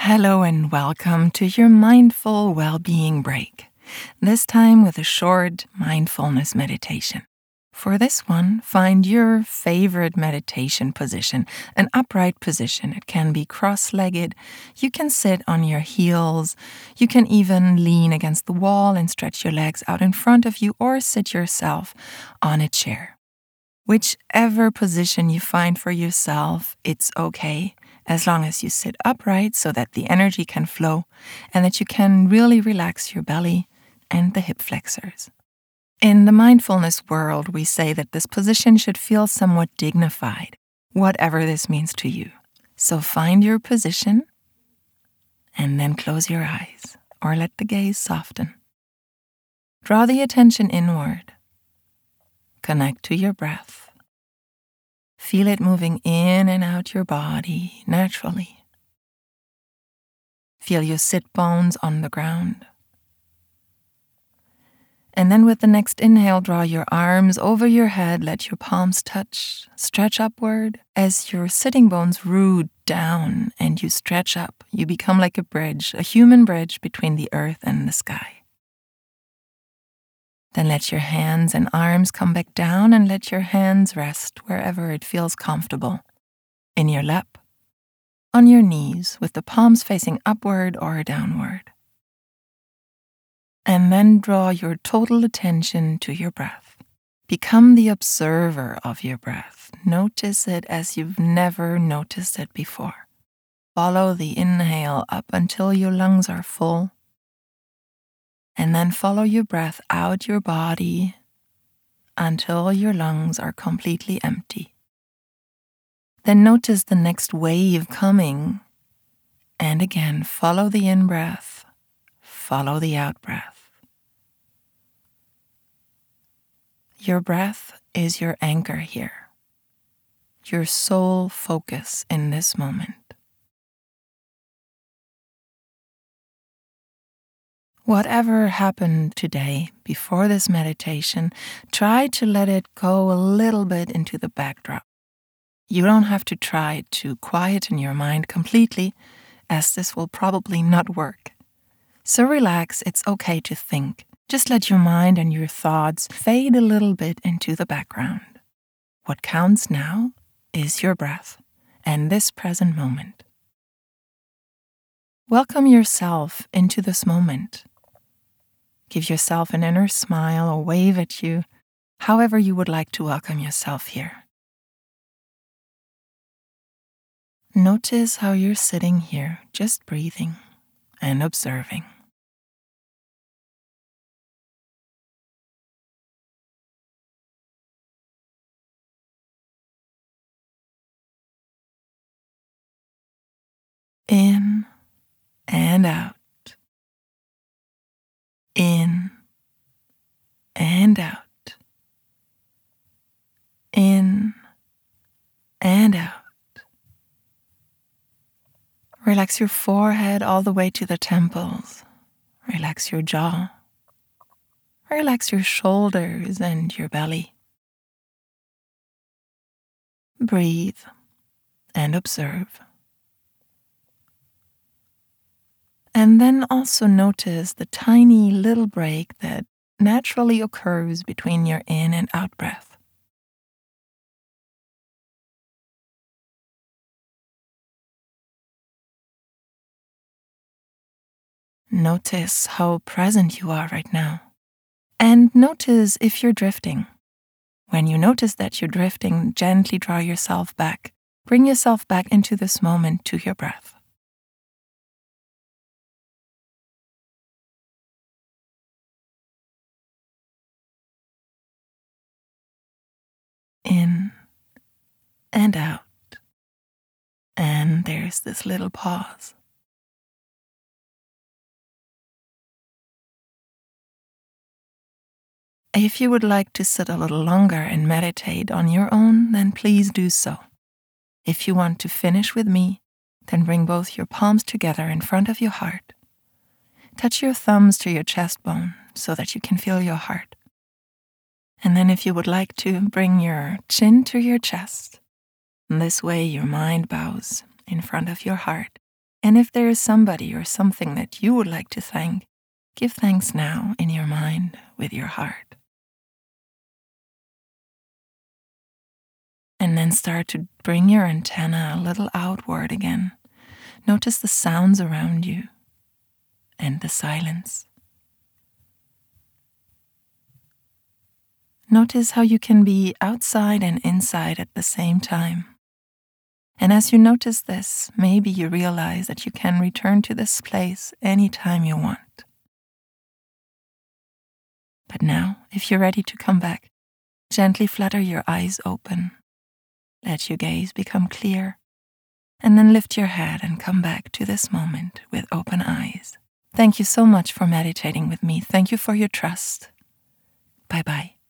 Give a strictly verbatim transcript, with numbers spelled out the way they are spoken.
Hello and welcome to your mindful well-being break, this time with a short mindfulness meditation. For this one, find your favorite meditation position, an upright position. It can be cross-legged. You can sit on your heels. You can even lean against the wall and stretch your legs out in front of you or sit yourself on a chair. Whichever position you find for yourself, it's okay, as long as you sit upright so that the energy can flow and that you can really relax your belly and the hip flexors. In the mindfulness world, we say that this position should feel somewhat dignified, whatever this means to you. So find your position and then close your eyes or let the gaze soften. Draw the attention inward. Connect to your breath. Feel it moving in and out your body naturally. Feel your sit bones on the ground. And then with the next inhale, draw your arms over your head, let your palms touch, stretch upward. As your sitting bones root down and you stretch up, you become like a bridge, a human bridge between the earth and the sky. Then let your hands and arms come back down and let your hands rest wherever it feels comfortable. In your lap, on your knees with the palms facing upward or downward. And then draw your total attention to your breath. Become the observer of your breath. Notice it as you've never noticed it before. Follow the inhale up until your lungs are full. And then follow your breath out your body until your lungs are completely empty. Then notice the next wave coming. And again, follow the in-breath, follow the out-breath. Your breath is your anchor here, your sole focus in this moment. Whatever happened today before this meditation, try to let it go a little bit into the backdrop. You don't have to try to quieten your mind completely, as this will probably not work. So relax, it's okay to think. Just let your mind and your thoughts fade a little bit into the background. What counts now is your breath and this present moment. Welcome yourself into this moment. Give yourself an inner smile or wave at you, however you would like to welcome yourself here. Notice how you're sitting here, just breathing and observing. In and out. In and out. In and out. Relax your forehead all the way to the temples. Relax your jaw. Relax your shoulders and your belly. Breathe and observe. And then also notice the tiny little break that naturally occurs between your in and out breath. Notice how present you are right now. And notice if you're drifting. When you notice that you're drifting, gently draw yourself back. Bring yourself back into this moment to your breath. In and out. And there's this little pause. If you would like to sit a little longer and meditate on your own, then please do so. If you want to finish with me, then bring both your palms together in front of your heart. Touch your thumbs to your chest bone so that you can feel your heart. And then if you would like to, bring your chin to your chest. This way your mind bows in front of your heart And if there is somebody or something that you would like to thank, give thanks now in your mind with your heart. And then start to bring your antenna a little outward again. Notice the sounds around you and the silence. Notice how you can be outside and inside at the same time. And as you notice this, maybe you realize that you can return to this place anytime you want. But now, if you're ready to come back, gently flutter your eyes open. Let your gaze become clear, and then lift your head and come back to this moment with open eyes. Thank you so much for meditating with me. Thank you for your trust. Bye-bye.